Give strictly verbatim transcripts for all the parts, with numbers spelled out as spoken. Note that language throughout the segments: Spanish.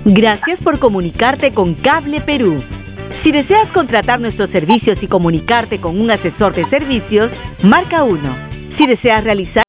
Gracias por comunicarte con Cable Perú. Si deseas contratar nuestros servicios y comunicarte con un asesor de servicios, marca uno. Si deseas realizar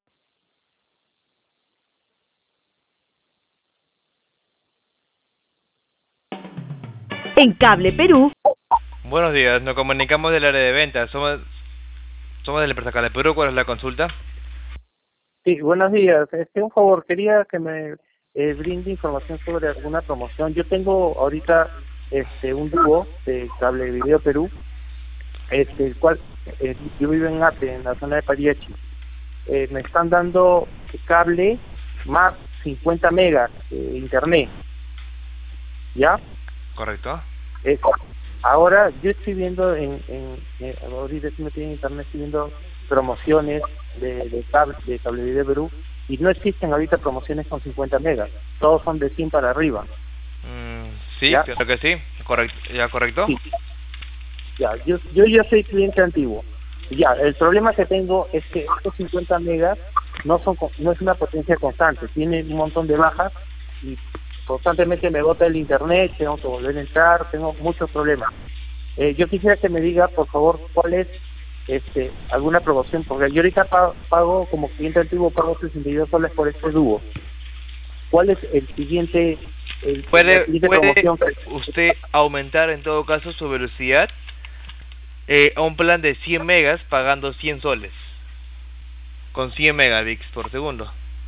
en Cable Perú. Buenos días, nos comunicamos del área de ventas. Somos, somos de la empresa Cable Perú. ¿Cuál es la consulta? Sí, buenos días. Este, un favor, quería que me eh, brinde información sobre alguna promoción. Yo tengo ahorita este un dúo de Cable Video Perú, este, el cual eh, yo vivo en Ate, en la zona de Pariachi. Eh, me están dando cable más cincuenta megas de internet, ¿ya? Correcto. Eh, ahora yo estoy viendo en, en, en ahorita sí me tienen internet, estoy viendo promociones de, de cable de Cable Video Perú y no existen ahorita promociones con cincuenta megas, todos son de cien para arriba. Mm, sí, ¿Ya? creo que sí. Correcto. ¿Ya correcto? Sí. Ya, yo, yo ya soy cliente antiguo. Ya, el problema que tengo es que estos cincuenta megas no son no es una potencia constante, tiene un montón de bajas y constantemente me bota el internet, tengo que volver a entrar, tengo muchos problemas. Eh, yo quisiera que me diga, por favor, cuál es este alguna promoción, porque yo ahorita pago, pago como cliente antiguo, pago sesenta y dos soles por este dúo. ¿Cuál es el siguiente, el, ¿Puede, la siguiente puede promoción que... usted aumentar en todo caso su velocidad eh, a un plan de cien megas pagando cien soles? Con cien megabits por segundo.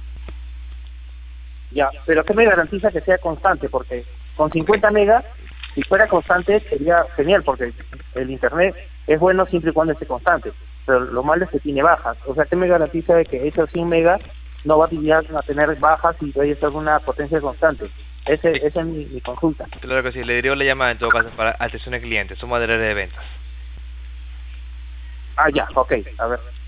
Ya, pero ¿qué me garantiza que sea constante? Porque con cincuenta megas, si fuera constante sería genial, porque el internet es bueno siempre y cuando esté constante, pero lo malo es que tiene bajas. O sea, ¿qué me garantiza de que esos cien megas no va a llegar a tener bajas y vaya a ser una potencia constante? Ese, Sí. esa es mi, mi consulta. Claro que sí, le dirijo la llamada en todo caso para atención al cliente. Somos del área de ventas. Ah, ya, ok, a ver.